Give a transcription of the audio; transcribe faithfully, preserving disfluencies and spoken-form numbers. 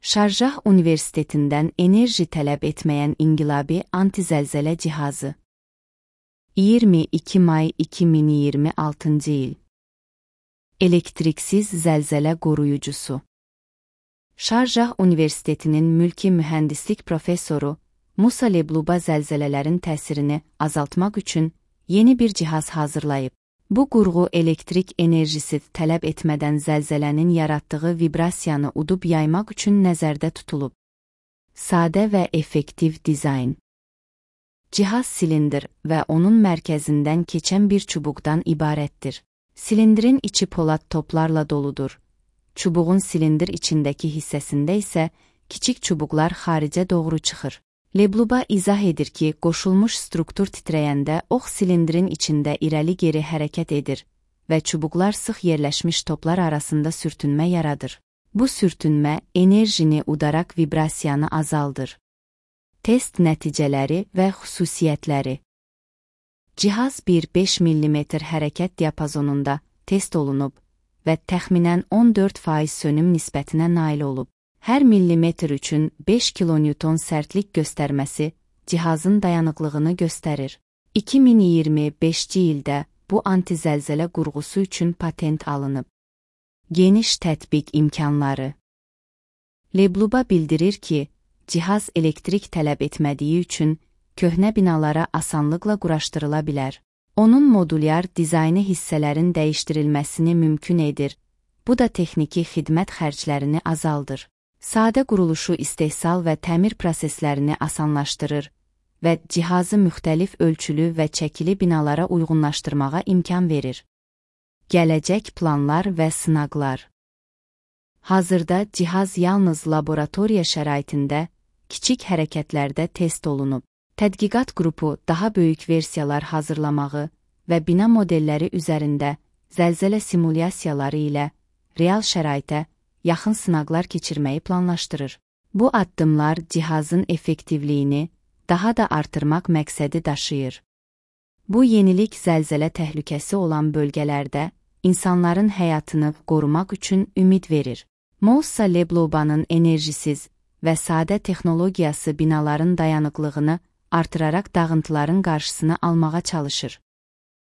Şarjah Universitetindən enerji tələb etməyən inqilabi antizəlzələ cihazı. iyirmi iki may iki min iyirmi altıncı il. Elektriksiz zəlzələ qoruyucusu. Şarjah Universitetinin mülki mühəndislik professoru Musa Lebluba zəlzələlərin təsirini azaltmaq üçün yeni bir cihaz hazırlayıb. Bu qurğu elektrik enerjisi tələb etmədən zəlzələnin yaratdığı vibrasiyanı udub yaymaq üçün nəzərdə tutulub. Sadə və effektiv dizayn. Cihaz silindr və onun mərkəzindən keçən bir çubuqdan ibarətdir. Silindrin içi polad toplarla doludur. Çubuğun silindr içindəki hissəsində isə kiçik çubuqlar xaricə doğru çıxır. Lebluba izah edir ki, qoşulmuş struktur titrəyəndə ox silindrin içində irəli-geri hərəkət edir və çubuqlar sıx yerləşmiş toplar arasında sürtünmə yaradır. Bu sürtünmə enerjini udaraq vibrasiyanı azaldır. Test nəticələri və xüsusiyyətləri. Cihaz bir beş millimetr hərəkət diapazonunda test olunub və təxminən on dörd faiz sönüm nisbətinə nail olub. Hər millimetr üçün beş kilonewton sərtlik göstərməsi cihazın dayanıqlığını göstərir. iki min iyirmi beşinci ildə bu antizəlzələ qurğusu üçün patent alınıb. Geniş tətbiq imkanları. Lebluba bildirir ki, cihaz elektrik tələb etmədiyi üçün köhnə binalara asanlıqla quraşdırıla bilər. Onun modulyar dizaynı hissələrin dəyişdirilməsini mümkün edir. Bu da texniki xidmət xərclərini azaldır. Sadə quruluşu istehsal və təmir proseslərini asanlaşdırır və cihazı müxtəlif ölçülü və çəkili binalara uyğunlaşdırmağa imkan verir. Gələcək planlar və sınaqlar. Hazırda cihaz yalnız laboratoriya şəraitində, kiçik hərəkətlərdə test olunub. Tədqiqat qrupu daha böyük versiyalar hazırlamağı və bina modelləri üzərində zəlzələ simulyasiyaları ilə real şəraitə yaxın sınaqlar keçirməyi planlaşdırır. Bu addımlar cihazın effektivliyini daha da artırmaq məqsədi daşıyır. Bu yenilik zəlzələ təhlükəsi olan bölgələrdə insanların həyatını qorumaq üçün ümid verir. Musa Leblubanın enerjisiz və sadə texnologiyası binaların dayanıqlığını artıraraq dağıntıların qarşısını almağa çalışır.